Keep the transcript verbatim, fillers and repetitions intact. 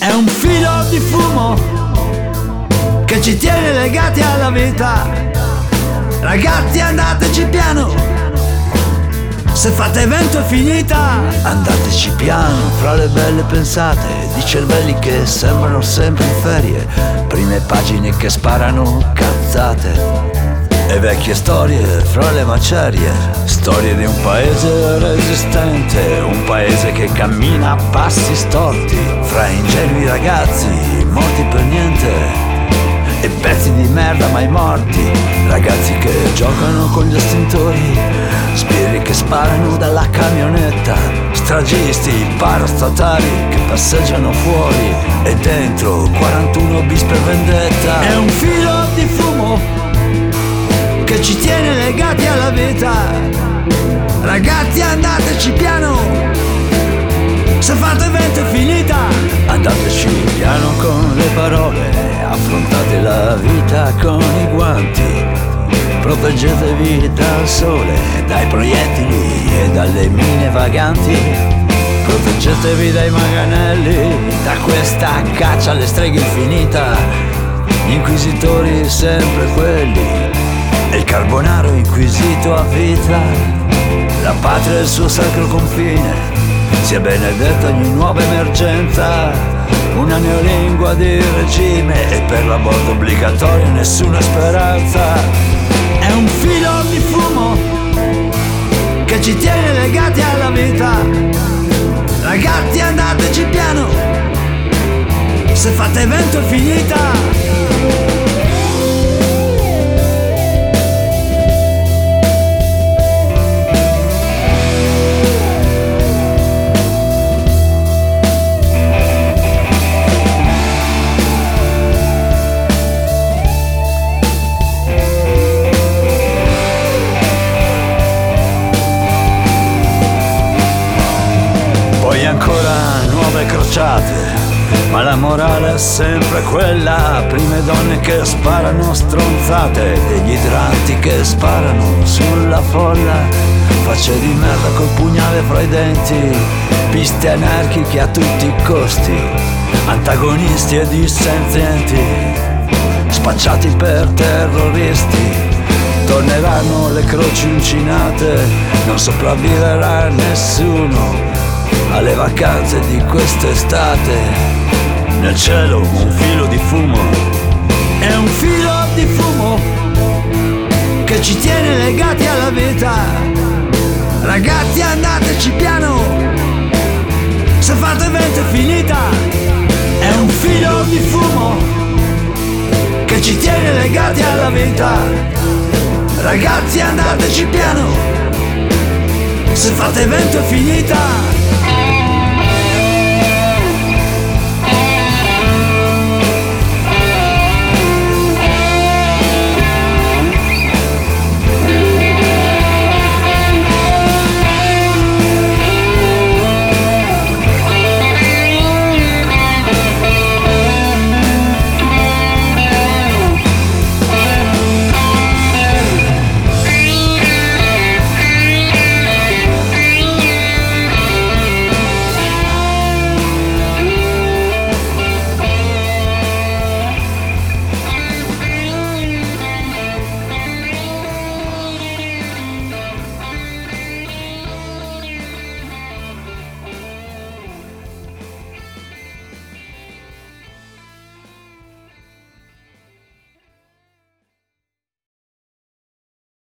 È un filo di fumo che ci tiene legati alla vita. Ragazzi, andateci piano, se fate vento è finita. Andateci piano, fra le belle pensate di cervelli che sembrano sempre in ferie, prime pagine che sparano cazzate e vecchie storie fra le macerie, storie di un paese resistente, un paese che cammina a passi storti, fra ingenui ragazzi morti per niente e pezzi di merda mai morti, ragazzi che giocano con gli estintori, spiri che sparano dalla camionetta, stragisti parastatali che passeggiano fuori e dentro quarantuno bis per vendetta. È un filo di fumo che ci tiene legati alla vita. Ragazzi, andateci piano, se fate vento è finita. Andateci piano con le parole, affrontate la vita con i guanti, proteggetevi dal sole, dai proiettili e dalle mine vaganti, proteggetevi dai manganelli, da questa caccia alle streghe infinita, gli inquisitori sempre quelli, e il carbonaro inquisito a vita. La patria è il suo sacro confine, sia benedetta ogni nuova emergenza, una neolingua di regime e per l'aborto obbligatorio nessuna speranza. È un filo di fumo che ci tiene legati alla vita. Ragazzi, andateci piano, se fate vento è finita. Ancora nuove crociate, ma la morale è sempre quella, prime donne che sparano stronzate, degli idranti che sparano sulla folla, facce di merda col pugnale fra i denti, piste anarchiche a tutti i costi, antagonisti e dissenzienti, spacciati per terroristi, torneranno le croci uncinate, non sopravviverà nessuno alle vacanze di quest'estate. Nel cielo un filo di fumo, è un filo di fumo che ci tiene legati alla vita. Ragazzi, andateci piano, se fate vento è finita. È un filo di fumo che ci tiene legati alla vita. Ragazzi, andateci piano, se fate vento è finita.